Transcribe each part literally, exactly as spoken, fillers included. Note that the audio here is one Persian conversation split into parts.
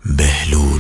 بهلول.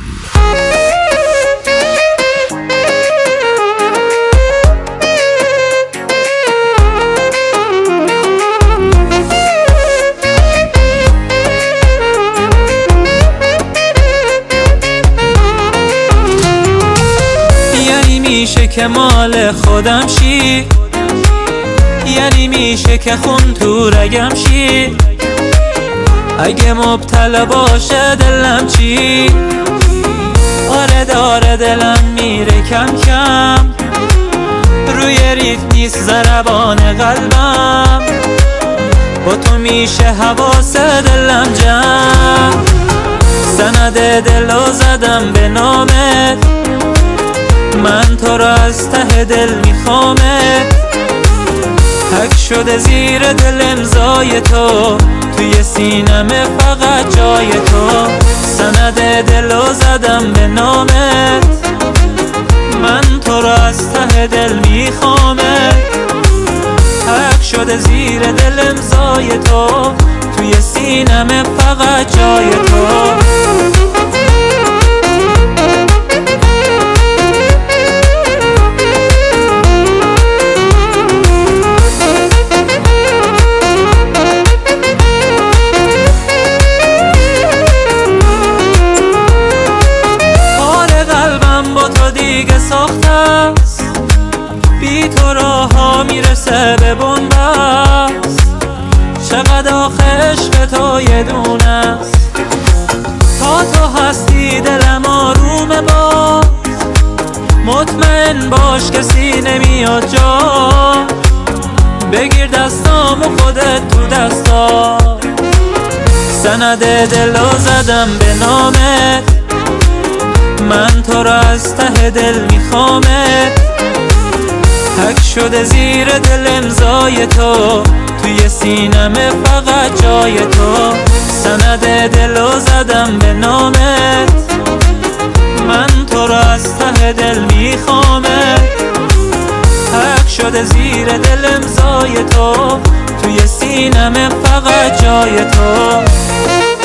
یعنی میشه که مال خودم شی، یعنی میشه که خون تو رگم شی، اگه مبتلا باشه دلم چی؟ آره داره دلم میره کم کم، روی ریتم نیست ضربان قلبم، با تو میشه حواس دلم جمع. سند دلو زدم به نامت، من تو را از ته دل میخوامت، حک شده زیر دل امضای تو، توی سینمه فقط جای تو. سند دلو زدم به نامت، من تو را از ته دل میخوامت، حک شده زیر دل امضای تو، توی سینمه فقط جای تو. دیگه ساخته است، بی تو راه ها میرسه به بنبست، چقدر آخه عشق تو یه دونه است، تا تو هستی دلم آرومه باز، مطمئن باش کسی نمیاد جا، بگیر دستام و خودت تو دستا. سند دلو زدم به نامت، من تو را از ته دل میخوامت، حک شده زیر دل امضای تو، توی سینمه فقط جای تو. سند دلو زدم به نامت، من تو را از ته دل میخوامت، حک شده زیر دل امضای تو، توی سینمه فقط جای تو.